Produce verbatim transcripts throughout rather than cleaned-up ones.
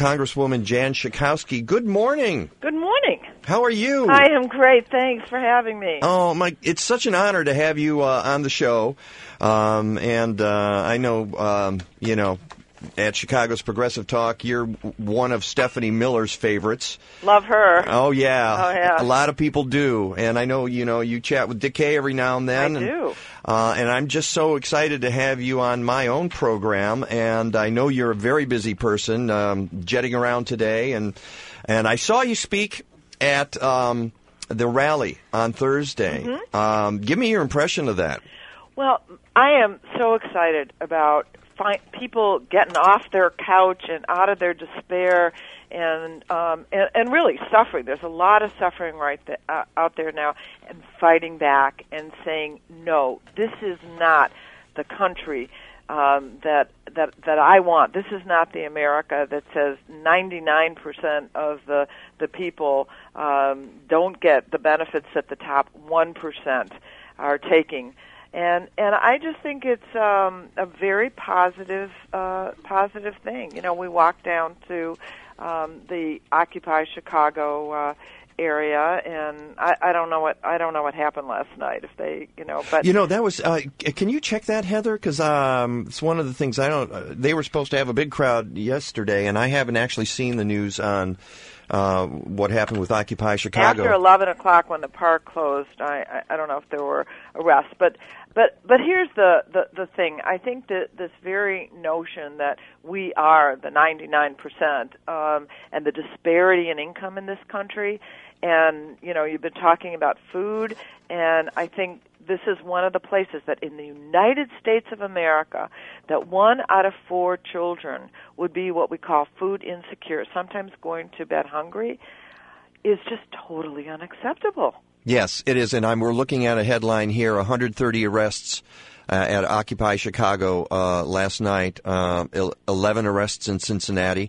Congresswoman Jan Schakowsky. Good morning. Good morning. How are you? I am great. Thanks for having me. Oh, my! It's such an honor to have you uh, on the show. Um, and uh, I know, um, you know, at Chicago's Progressive Talk, you're one of Stephanie Miller's favorites. Love her. Oh, yeah. Oh, yeah. A lot of people do. And I know, you know, you chat with Dick Kay every now and then. I and, do. Uh, and I'm just so excited to have you on my own program. And I know you're a very busy person, um, jetting around today. And, and I saw you speak at um, the rally on Thursday. Mm-hmm. Um, give me your impression of that. Well, I am so excited about find people getting off their couch and out of their despair and um, and, and really suffering. There's a lot of suffering right th- uh, out there now, and fighting back and saying, no, this is not the country um, that that that I want. This is not the America that says ninety-nine percent of the the people um, don't get the benefits that the top one percent are taking. And and I just think it's um, a very positive uh, positive thing. You know, we walked down to um, the Occupy Chicago uh, area, and I, I don't know what I don't know what happened last night. If they, you know, but you know that was. Uh, can you check that, Heather? Because um, it's one of the things I don't. Uh, they were supposed to have a big crowd yesterday, and I haven't actually seen the news on. Uh, what happened with Occupy Chicago? After eleven o'clock, when the park closed, I, I I don't know if there were arrests, but but but here's the, the, the thing. I think that this very notion that we are the ninety-nine percent um, and the disparity in income in this country, and you know you've been talking about food, and I think this is one of the places that in the United States of America that one out of four children would be what we call food insecure, sometimes going to bed hungry, is just totally unacceptable. Yes, it is. And I'm, we're looking at a headline here, one hundred thirty arrests uh, at Occupy Chicago uh, last night, uh, eleven arrests in Cincinnati.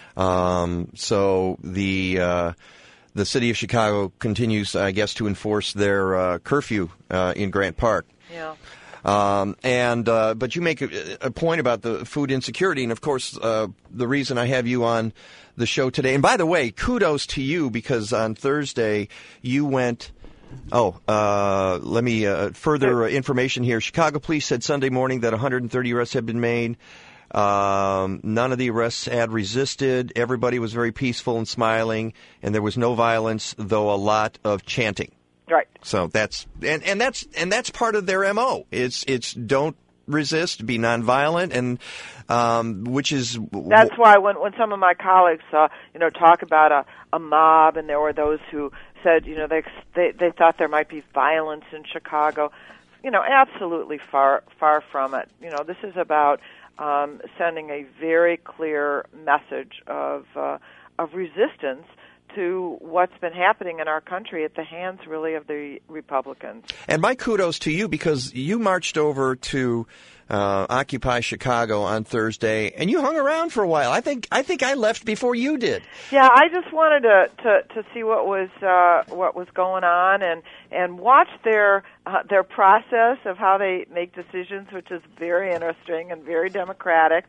Um, so the... Uh, The city of Chicago continues, I guess, to enforce their uh, curfew uh, in Grant Park. Yeah. Um, and uh, but you make a, a point about the food insecurity, and of course, uh, the reason I have you on the show today. And by the way, kudos to you because on Thursday you went. Oh, uh, let me uh, further information here. Chicago police said Sunday morning that one hundred thirty arrests had been made. Um, none of the arrests had resisted. Everybody was very peaceful and smiling, and there was no violence, though a lot of chanting. Right. So that's and, and that's and that's part of their M O. It's it's don't resist, be nonviolent, and um, which is that's why when when some of my colleagues uh, you know talk about a, a mob, and there were those who said you know they they they thought there might be violence in Chicago. You know, absolutely far far from it. You know, this is about Um, sending a very clear message of uh, of resistance to what's been happening in our country at the hands, really, of the Republicans. And my kudos to you because you marched over to uh, Occupy Chicago on Thursday, and you hung around for a while. I think I think I left before you did. Yeah, I just wanted to to, to see what was uh, what was going on and and watch their uh, their process of how they make decisions, which is very interesting and very democratic.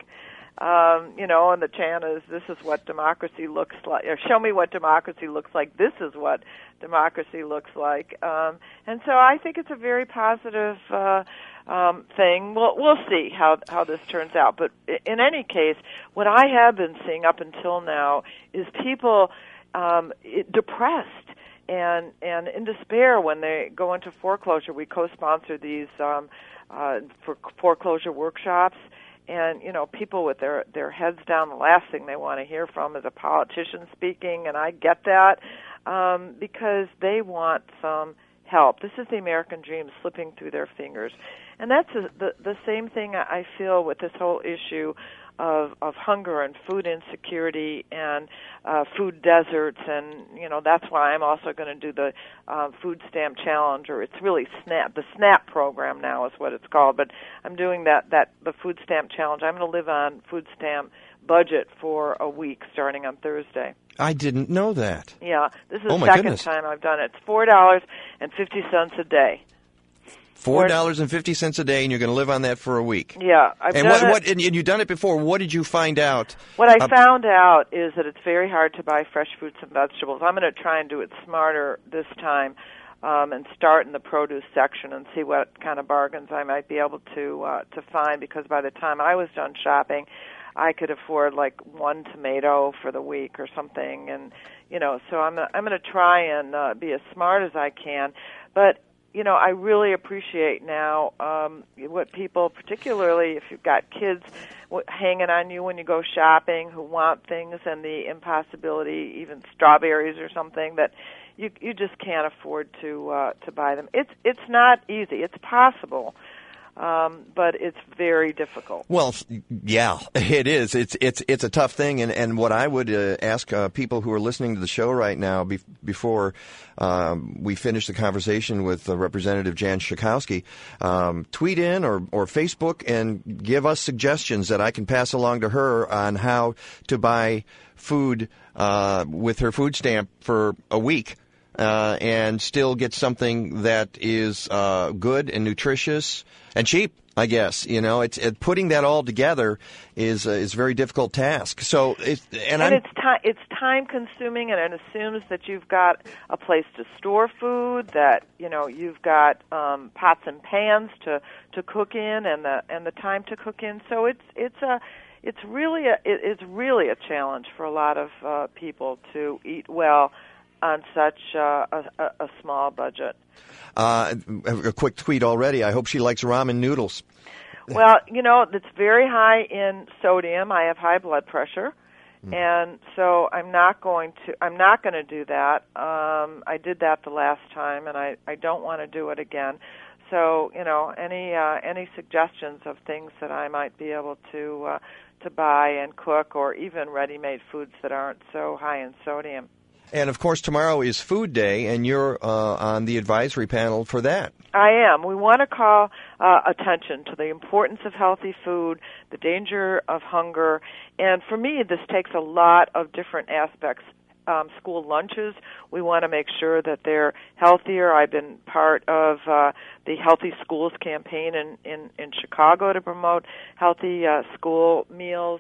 Um, you know, and the chant is, this is what democracy looks like, or show me what democracy looks like, this is what democracy looks like. Um, and so I think it's a very positive uh, um, thing. We'll, we'll see how, how this turns out. But in any case, what I have been seeing up until now is people um, depressed and, and in despair when they go into foreclosure. We co-sponsor these um, uh, for foreclosure workshops. And, you know, people with their, their heads down, the last thing they want to hear from is a politician speaking, and I get that, um, because they want some help. This is the American dream slipping through their fingers. And that's a, the, the same thing I feel with this whole issue of, of hunger and food insecurity and uh, food deserts, and you know that's why I'm also going to do the uh, food stamp challenge, or it's really SNAP. The SNAP program now is what it's called, but I'm doing that that the food stamp challenge. I'm going to live on food stamp budget for a week starting on Thursday. I didn't know that. Yeah, this is oh the second goodness. time I've done it. It's four dollars and fifty cents a day. Four dollars and fifty cents a day, and you're going to live on that for a week. Yeah, I've and done what, it. what? And you've done it before. What did you find out? What I uh, found out is that it's very hard to buy fresh fruits and vegetables. I'm going to try and do it smarter this time, um, and start in the produce section and see what kind of bargains I might be able to uh, to find. Because by the time I was done shopping, I could afford like one tomato for the week or something, and you know. So I'm I'm going to try and uh, be as smart as I can, but. You know, I really appreciate now um, what people, particularly if you've got kids w- hanging on you when you go shopping who want things, and the impossibility, even strawberries or something, that you you just can't afford to uh, to buy them. It's it's not easy. It's possible. Um, but it's very difficult. Well, yeah, it is. It's it's it's a tough thing, and, and what I would uh, ask uh, people who are listening to the show right now, be, before um, we finish the conversation with uh, Representative Jan Schakowsky, um, tweet in or or Facebook and give us suggestions that I can pass along to her on how to buy food uh, with her food stamp for a week. Uh, and still get something that is uh, good and nutritious and cheap, I guess. You know, it's it, putting that all together is uh, is a very difficult task. So, it, and, and I'm, it's time it's time consuming, and it assumes that you've got a place to store food, that you know you've got um, pots and pans to, to cook in, and the and the time to cook in. So it's it's a it's really a it, it's really a challenge for a lot of uh, people to eat well on such uh, a, a small budget. Uh, a quick tweet already. I hope she likes ramen noodles. Well, you know, it's very high in sodium. I have high blood pressure, mm. and so I'm not going to. I'm not going to do that. Um, I did that the last time, and I, I don't want to do it again. So, you know, any uh, any suggestions of things that I might be able to uh, to buy and cook, or even ready-made foods that aren't so high in sodium. And, of course, tomorrow is Food Day, and you're uh, on the advisory panel for that. I am. We want to call uh, attention to the importance of healthy food, the danger of hunger, and for me, this takes a lot of different aspects. Um, school lunches, we want to make sure that they're healthier. I've been part of uh, the Healthy Schools campaign in, in, in Chicago to promote healthy uh, school meals.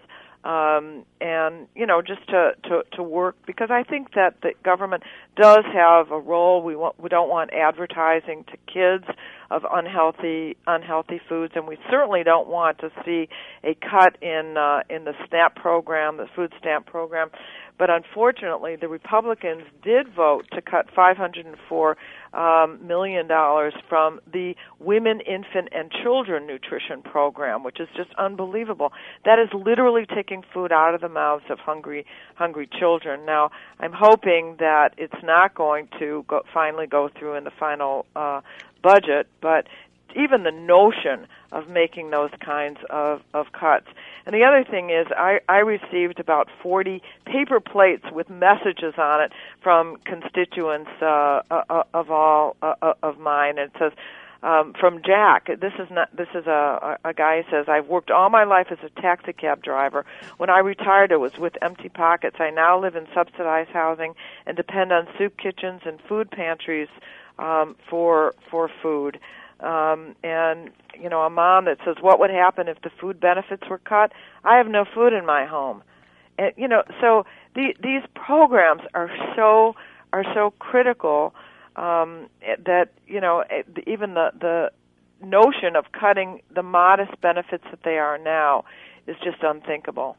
Um, and, you know, just to, to, to work, because I think that the government does have a role. We want, we don't want advertising to kids of unhealthy unhealthy foods, and we certainly don't want to see a cut in uh, in the SNAP program, the food stamp program. But unfortunately, the Republicans did vote to cut five hundred four um, million dollars from the Women, Infant, and Children Nutrition Program, which is just unbelievable. That is literally taking food out of the mouths of hungry, hungry children. Now, I'm hoping that it's not going to go, finally go through in the final uh, budget, but even the notion of making those kinds of, of cuts. And the other thing is I, I received about forty paper plates with messages on it from constituents uh, uh, of all uh, of mine. And it says, um, from Jack, this is not. This is a, a guy who says, I've worked all my life as a taxi cab driver. When I retired, it was with empty pockets. I now live in subsidized housing and depend on soup kitchens and food pantries um, for for food. Um, and, you know, a mom that says, what would happen if the food benefits were cut? I have no food in my home. And, you know, so the, these programs are so are so critical um, that, you know, even the, the notion of cutting the modest benefits that they are now is just unthinkable.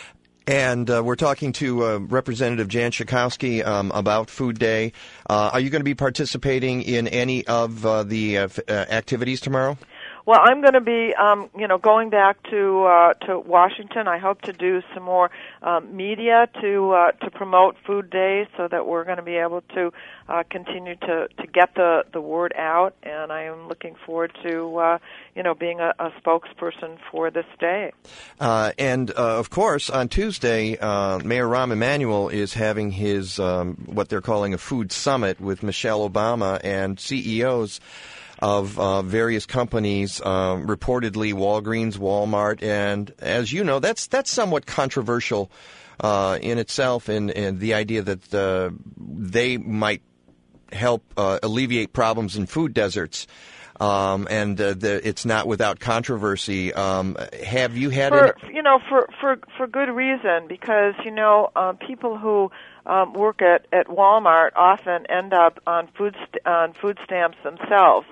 And uh, we're talking to uh, Representative Jan Schakowsky um, about Food Day. Uh, are you going to be participating in any of uh, the uh, f- uh, activities tomorrow? Well, I'm going to be, um, you know, going back to uh, to Washington. I hope to do some more um, media to uh, to promote Food Day, so that we're going to be able to uh, continue to, to get the, the word out. And I am looking forward to, uh, you know, being a, a spokesperson for this day. Uh, and uh, of course, on Tuesday, uh, Mayor Rahm Emanuel is having his um, what they're calling a food summit with Michelle Obama and C E Os of uh, various companies, uh, reportedly Walgreens, Walmart, and as you know, that's that's somewhat controversial uh, in itself, and, and the idea that uh, they might help uh, alleviate problems in food deserts. um, and uh, the, it's not without controversy. Um, have you had for, any? You know, for for for good reason, because you know, um, people who um, work at at Walmart often end up on food st- on food stamps themselves.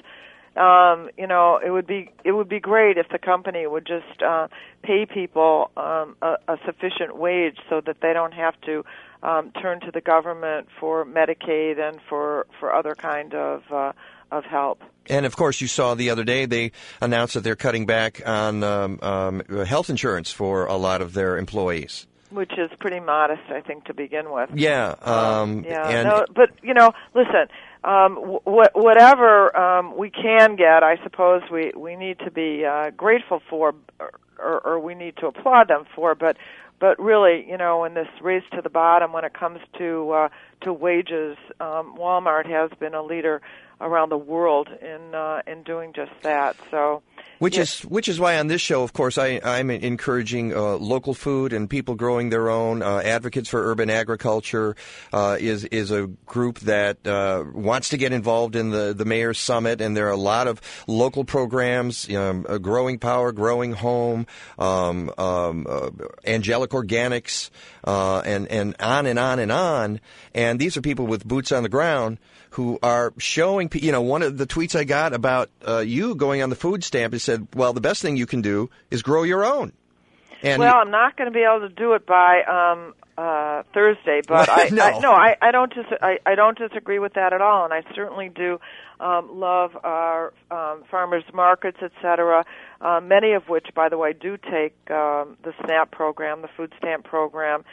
Um, you know, it would be it would be great if the company would just uh, pay people um, a, a sufficient wage so that they don't have to um, turn to the government for Medicaid and for for other kind of uh, of help. And of course, you saw the other day they announced that they're cutting back on um, um, health insurance for a lot of their employees. Which is pretty modest, I think, to begin with. Yeah. Um, um, yeah. And no, but you know, listen. Um, wh- whatever um, we can get, I suppose we, we need to be uh, grateful for, or, or we need to applaud them for. But but really, you know, in this race to the bottom, when it comes to uh, to wages, um, Walmart has been a leader around the world in uh, in doing just that. So. Which yeah. is which is why on this show, of course, I, I'm encouraging uh, local food and people growing their own. Uh, Advocates for Urban Agriculture uh, is is a group that uh, wants to get involved in the, the Mayor's Summit, and there are a lot of local programs, um, uh, Growing Power, Growing Home, um, um, uh, Angelic Organics, uh, and, and on and on and on. And these are people with boots on the ground who are showing, you know, one of the tweets I got about uh, you going on the food stamp is said, well, the best thing you can do is grow your own. And well, I'm not going to be able to do it by um, uh, Thursday, but I, no, I, no, I, I don't dis- I, I don't disagree with that at all, and I certainly do um, love our um, farmers markets, et cetera. Uh, many of which, by the way, do take um, the SNAP program, the food stamp program.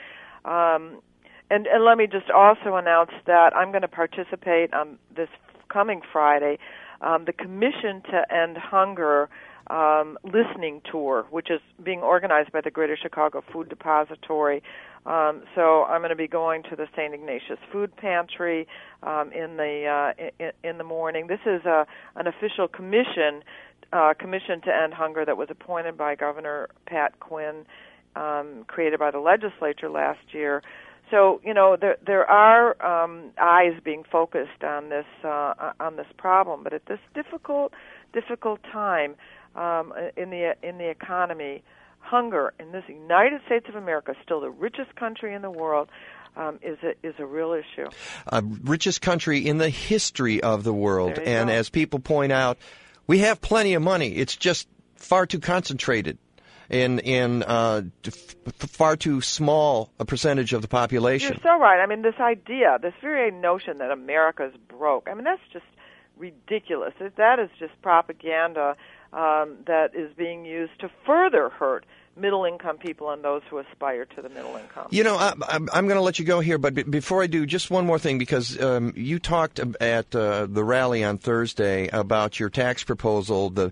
Um, And, and let me just also announce that I'm going to participate on this coming Friday, um, the Commission to End Hunger um, listening tour, which is being organized by the Greater Chicago Food Depository. Um, so I'm going to be going to the Saint Ignatius Food Pantry um, in the uh, in, in the morning. This is a, an official commission, uh, Commission to End Hunger, that was appointed by Governor Pat Quinn, um, created by the legislature last year. So, you know, there there are um, eyes being focused on this uh, on this problem, but at this difficult difficult time um, in the in the economy, hunger in this United States of America, still the richest country in the world, um, is a, is a real issue. Uh, richest country in the history of the world, and go. as people point out, we have plenty of money. It's just far too concentrated in in uh, f- far too small a percentage of the population. You're so right. I mean, this idea, this very notion that America's broke, I mean, that's just ridiculous. That is just propaganda um, that is being used to further hurt middle-income people and those who aspire to the middle income. You know, I, I'm, I'm going to let you go here, but b- before I do, just one more thing, because um, you talked at uh, the rally on Thursday about your tax proposal, the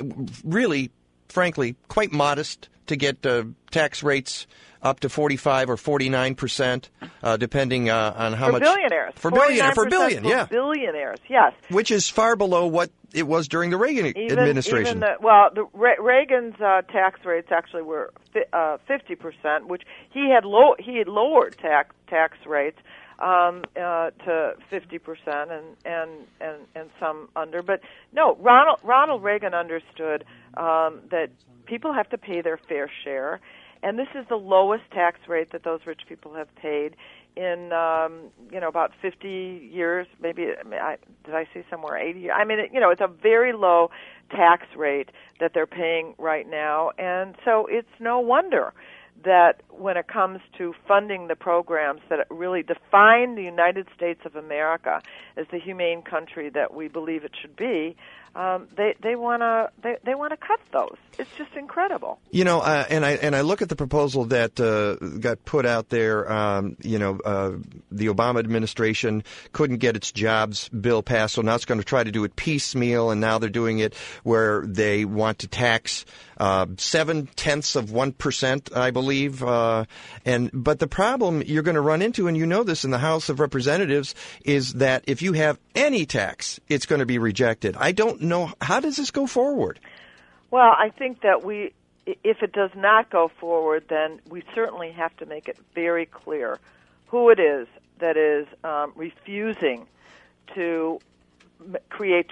really frankly, quite modest to get uh, tax rates up to forty-five or forty-nine percent, uh, depending uh, on how for much. Billionaires. For billionaires. For billion. billion, yeah. Billionaires, yes. Which is far below what it was during the Reagan even, administration. Even the, well, the, Re- Reagan's uh, tax rates actually were fi- uh, fifty percent, which he had low, he had lowered tax tax rates um, uh, to fifty percent and, and, and, and some under. But no, Ronald, Ronald Reagan understood um, that people have to pay their fair share, and this is the lowest tax rate that those rich people have paid in, um, you know, about fifty years, maybe, I mean, I, did I see somewhere eighty years? I mean, it, you know, it's a very low tax rate that they're paying right now, and so it's no wonder that when it comes to funding the programs that really define the United States of America as the humane country that we believe it should be, um, they they want to they, they want to cut those. It's just incredible. You know, uh, and I and I look at the proposal that uh, got put out there. Um, you know, uh, the Obama administration couldn't get its jobs bill passed, so now it's going to try to do it piecemeal, and now they're doing it where they want to tax uh, seven tenths of one percent, I believe. Uh, and but the problem you're going to run into, and you know this in the House of Representatives, is that if you have any tax, it's going to be rejected. I don't know, how does this go forward? Well, I think that we, if it does not go forward, then we certainly have to make it very clear who it is that is um, refusing to m- create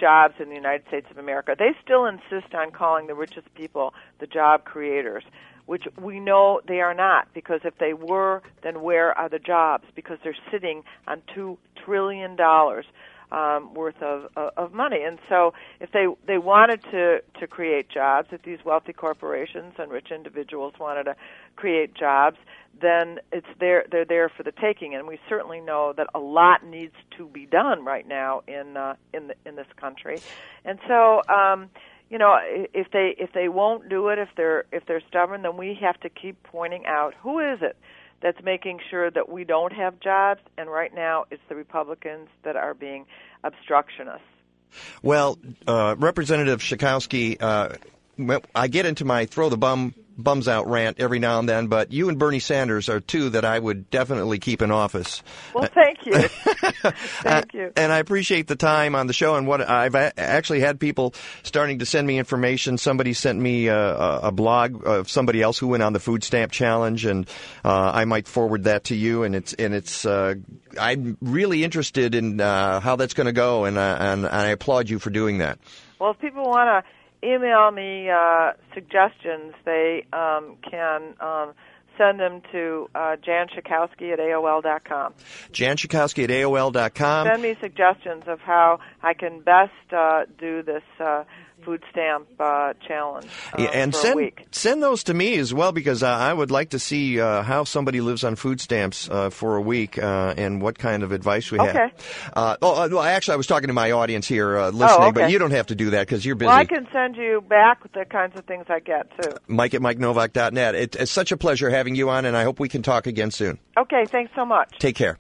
jobs in the United States of America. They still insist on calling the richest people the job creators, which we know they are not, because if they were, then where are the jobs? Because they're sitting on two trillion dollars um, worth of, of, of money. And so if they, they wanted to, to create jobs, if these wealthy corporations and rich individuals wanted to create jobs, then it's there, they're there for the taking. And we certainly know that a lot needs to be done right now in, uh, in, the, in this country. And so, um, you know, if they if they won't do it, if they're if they're stubborn, then we have to keep pointing out who is it that's making sure that we don't have jobs. And right now, it's the Republicans that are being obstructionists. Well, uh, Representative Schakowsky, uh, I get into my throw the bum bums out rant every now and then, but you and Bernie Sanders are two that I would definitely keep in office. Well, thank you. Thank you. And I appreciate the time on the show. And what I've actually had people starting to send me information. Somebody sent me a, a blog of somebody else who went on the food stamp challenge, and uh, I might forward that to you. And it's and it's uh, I'm really interested in uh, how that's going to go, and, uh, and and I applaud you for doing that. Well, if people want to email me uh, suggestions, they um, can um, send them to uh, Jan Schakowsky at A O L dot com. Jan Schakowsky at A O L dot com. Send me suggestions of how I can best uh, do this uh, food stamp uh, challenge uh, yeah, and for send, a week. Send those to me as well, because uh, I would like to see uh, how somebody lives on food stamps uh, for a week uh, and what kind of advice we okay. have. Uh, oh, well, actually, I was talking to my audience here uh, listening, oh, okay. but you don't have to do that because you're busy. Well, I can send you back the kinds of things I get, too. Mike at Mike Novak dot net. It, it's such a pleasure having you on, and I hope we can talk again soon. Okay, thanks so much. Take care.